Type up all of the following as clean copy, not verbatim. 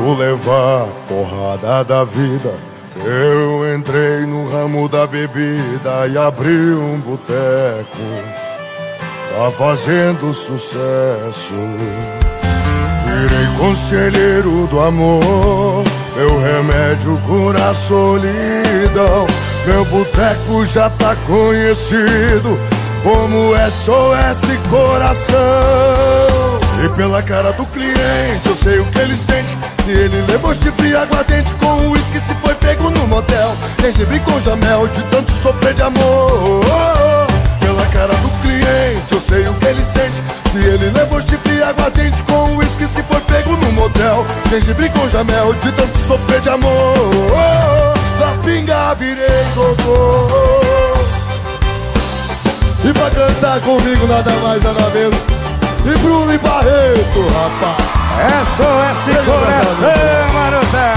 tanto levar porrada da vida, eu entrei no ramo da bebida e abri um boteco. Tá fazendo sucesso. Virei conselheiro do amor, meu remédio cura a solidão. Meu boteco já tá conhecido como SOS Coração. E pela cara do cliente eu sei o que ele sente. Se ele levou chifre e aguardente com uísque, se foi pego no motel, gengibre com jamel, de tanto sofrer de amor. Pela cara do cliente eu sei o que ele sente. Se ele levou chifre e aguardente com uísque, se foi pego no motel, gengibre com jamel, de tanto sofrer de amor. Da pinga virei doutor. E pra cantar comigo nada mais nada menos e Bruno e Barreto, rapaz. SOS Coração, marota.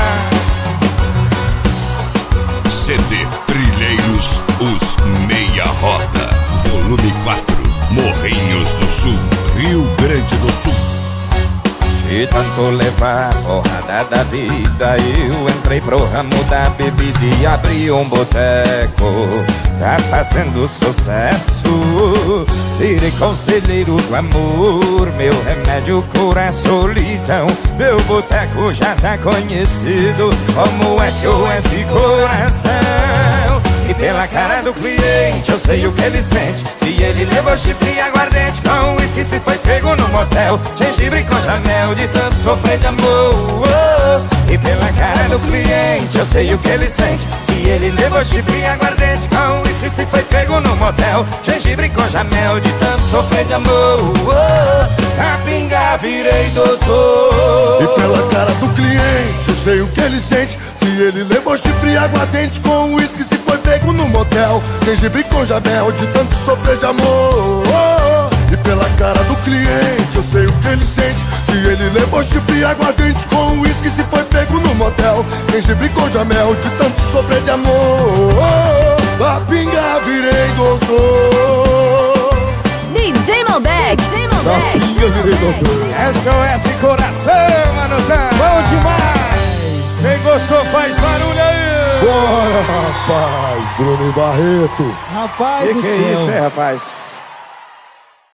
CD Trilheiros, os Meia Roda, volume 4, Morrinhos do Sul, Rio Grande do Sul. De tanto levar porrada da vida, eu entrei pro ramo da bebida e abri um boteco. Tá fazendo sucesso. Virei conselheiro do amor, meu remédio cura a solidão. Meu boteco já tá conhecido como SOS Coração. E pela cara do cliente eu sei o que ele sente. Se ele levou chifre e aguardente com uísque, se foi pego no motel, gengibre com jamel, de tanto sofrer de amor. E pela cara do cliente eu sei o que ele sente. Se ele levou chifre e aguardente com uísque, se foi pego no motel, gengibre com jamel, de tanto sofrer de amor. A pinga virei doutor. E pela cara do cliente eu sei o que ele sente. Se ele levou chifre e aguardente com uísque, se foi pego no motel, gengibre com jamel, de tanto sofrer de amor. E pela cara do cliente eu sei o que ele sente. Se ele levou chifre e aguardente com uísque, se foi pego no motel, gengibre com jamel, de tanto sofrer de amor. A pinga virei doutor. DJ Malbec, DJ A Malbec. pinga virei doutor. SOS Coração, marota. Bom demais. Quem gostou faz barulho aí. Bora, rapaz, Bruno e Barreto. Rapaz do Que céu. isso, rapaz?